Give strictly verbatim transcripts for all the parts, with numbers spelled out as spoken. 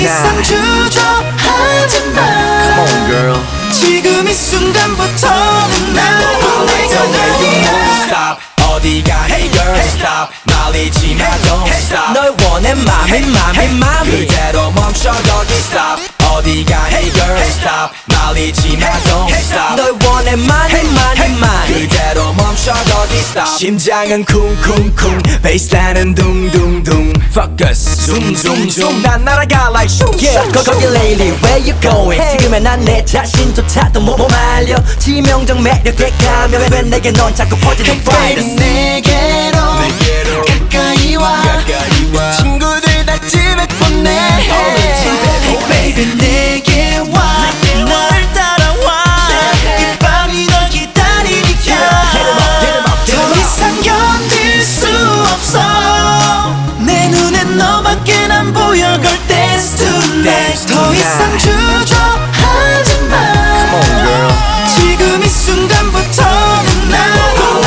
이상 주저하지 마. Come on girl. 지금 이 순간부터는 난 보내줘. Stop 어디가 hey girl stop 말리지 마 don't stop 널 원해 맘이 맘이 맘이 그대로 멈춰 거기 stop 어디가 hey girl stop 말리지 마 don't stop 널 원해 많이 많이 많이 그대로 멈춰 거기 stop 심장은 쿵쿵쿵 베이스라인은 둥둥둥 Focus zoom zoom zoom 난 날아가 like shoo Yeah 거, 거기 lady where you going hey. 지금의 난 내 자신조차도 못, 못 말려 치명적 매력에 가면 왜 내게 넌 자꾸 퍼지는 Baby 내게로, 내게로 가까이 와, 가까이 와. 친구들 다 집에 보내 hey. Baby 내게 와 널 따라와 이 밤이 널 기다리니까 더 이상 견딜 수 없어 내 눈엔 너밖에 안 보여 Girl dance tonight 더 이상 주저하지 마 Come on girl. 지금 이 순간부터는 난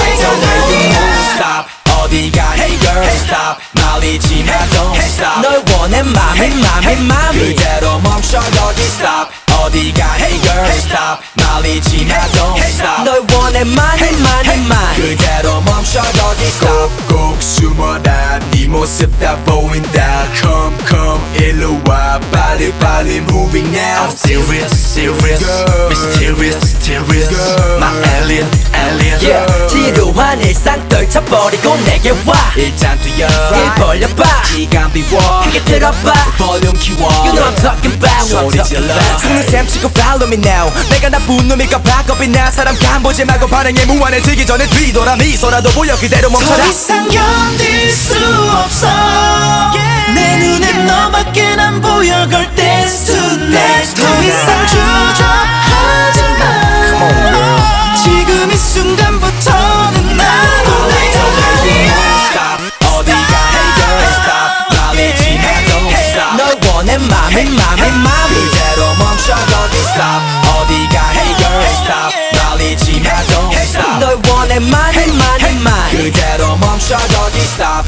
Stop 어디가 hey girl stop 말리지 마 don't stop 널 원해 맘이 맘이 맘이 그대로 멈춰 거기 stop 어디가 hey girl stop 말리지 마 don't stop 널 원해 많이 많이 많이 그대로 멈춰 거기 stop 꼭 숨어라 네 모습 다 보인다 Come come 일로 와 빨리 빨리 moving now I'm serious serious mysterious mysterious my alien alien yeah. 지루한 일상 떨쳐버리고 내게 와 일단 뛰어 입 벌려봐 시간 비워 크게 들어봐 볼륨 키워 You know I'm talking about 소리 질러 숨을 샘치고 follow me now 내가 나쁜 놈일까봐 겁이 나 사람 간보지 말고 반응에 무한해지기 전에 뒤돌아 미소라도 보여 그대로 멈춰라 더 이상 견딜 수 없어 yeah. 내 눈엔 너밖에 안 보여 Girl dance tonight 더 이상 주저하지 마 Come on girl. 지금 이 순간부터는 난 보내줘 Stop 어디가 hey girl stop 말리지 마 don't stop 널 원해 맘이 맘이 맘이 그대로 멈춰 거기 stop 어디가 hey girl stop 말리지 마 don't stop 널 원해 많이 많이 많이 그대로 멈춰 거기 stop